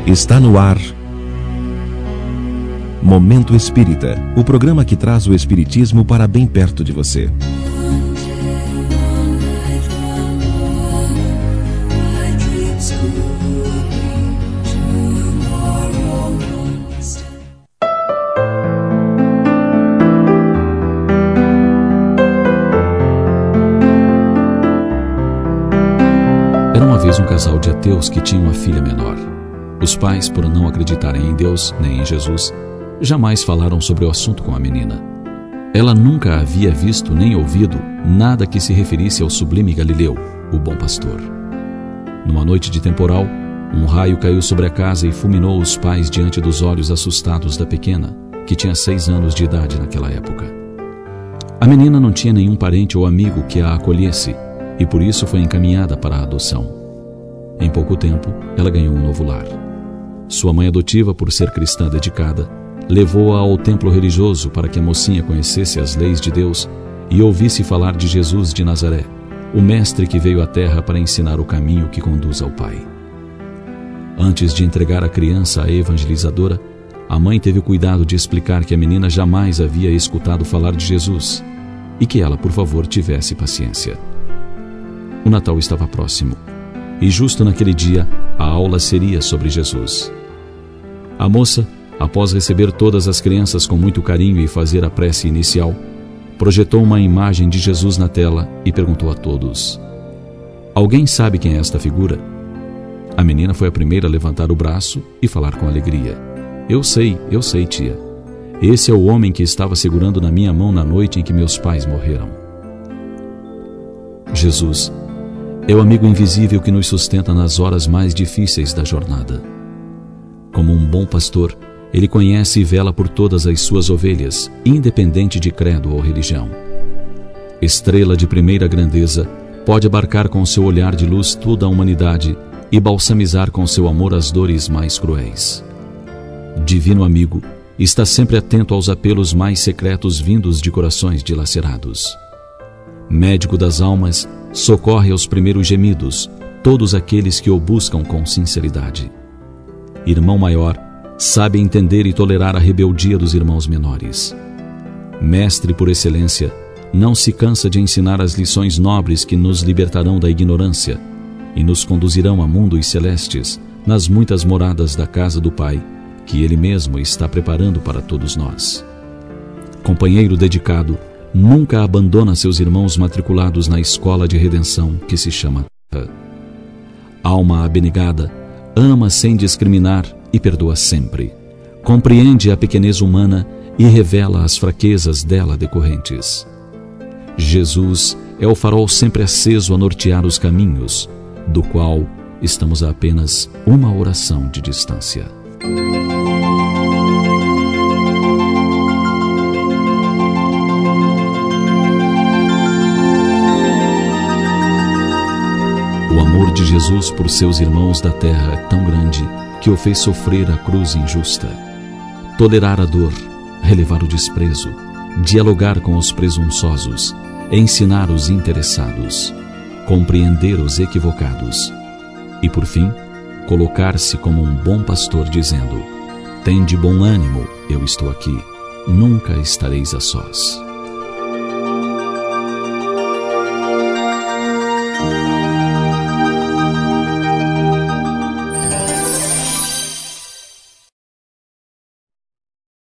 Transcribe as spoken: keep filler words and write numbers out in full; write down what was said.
Está no ar Momento Espírita, o programa que traz o Espiritismo para bem perto de você. Era uma vez um casal de ateus que tinha uma filha menor. Os pais, por não acreditarem em Deus nem em Jesus, jamais falaram sobre o assunto com a menina. Ela nunca havia visto nem ouvido nada que se referisse ao sublime Galileu, o bom pastor. Numa noite de temporal, um raio caiu sobre a casa e fulminou os pais diante dos olhos assustados da pequena, que tinha seis anos de idade naquela época. A menina não tinha nenhum parente ou amigo que a acolhesse, e por isso foi encaminhada para a adoção. Em pouco tempo, ela ganhou um novo lar. Sua mãe adotiva, por ser cristã dedicada, levou-a ao templo religioso para que a mocinha conhecesse as leis de Deus e ouvisse falar de Jesus de Nazaré, o mestre que veio à terra para ensinar o caminho que conduz ao Pai. Antes de entregar a criança à evangelizadora, a mãe teve o cuidado de explicar que a menina jamais havia escutado falar de Jesus e que ela, por favor, tivesse paciência. O Natal estava próximo, e justo naquele dia, a aula seria sobre Jesus. A moça, após receber todas as crianças com muito carinho e fazer a prece inicial, projetou uma imagem de Jesus na tela e perguntou a todos: "Alguém sabe quem é esta figura?" A menina foi a primeira a levantar o braço e falar com alegria: "Eu sei, eu sei, tia. Esse é o homem que estava segurando na minha mão na noite em que meus pais morreram." Jesus é o amigo invisível que nos sustenta nas horas mais difíceis da jornada. Como um bom pastor, ele conhece e vela por todas as suas ovelhas, independente de credo ou religião. Estrela de primeira grandeza, pode abarcar com seu olhar de luz toda a humanidade e balsamizar com seu amor as dores mais cruéis. Divino amigo, está sempre atento aos apelos mais secretos vindos de corações dilacerados. Médico das almas, socorre aos primeiros gemidos todos aqueles que o buscam com sinceridade. Irmão maior, sabe entender e tolerar a rebeldia dos irmãos menores. Mestre por excelência, não se cansa de ensinar as lições nobres que nos libertarão da ignorância e nos conduzirão a mundos celestes nas muitas moradas da casa do Pai, que Ele mesmo está preparando para todos nós. Companheiro dedicado, nunca abandona seus irmãos matriculados na escola de redenção que se chama Terra. Alma abnegada, ama sem discriminar e perdoa sempre. Compreende a pequenez humana e revela as fraquezas dela decorrentes. Jesus é o farol sempre aceso a nortear os caminhos, do qual estamos a apenas uma oração de distância. O amor de Jesus por seus irmãos da terra é tão grande que o fez sofrer a cruz injusta. Tolerar a dor, relevar o desprezo, dialogar com os presunçosos, ensinar os interessados, compreender os equivocados e, por fim, colocar-se como um bom pastor dizendo: "Tende bom ânimo, eu estou aqui, nunca estareis a sós."